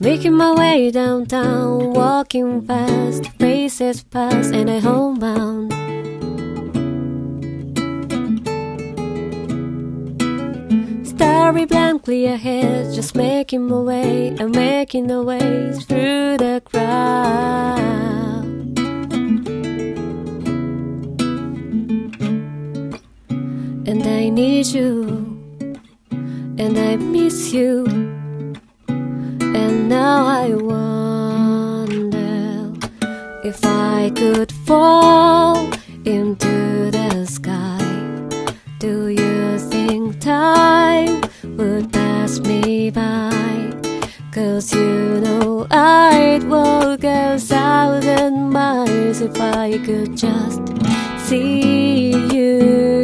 Making my way downtown, walking fast, faces pass and I'm homebound. Starry blankly ahead, just making my way, I'm making the way through the crowd. And I need you, and I miss you, and now I wonder if I could fall into the sky. Do you think time would pass me by? 'Cause you know I'd walk 1,000 miles if I could just see you.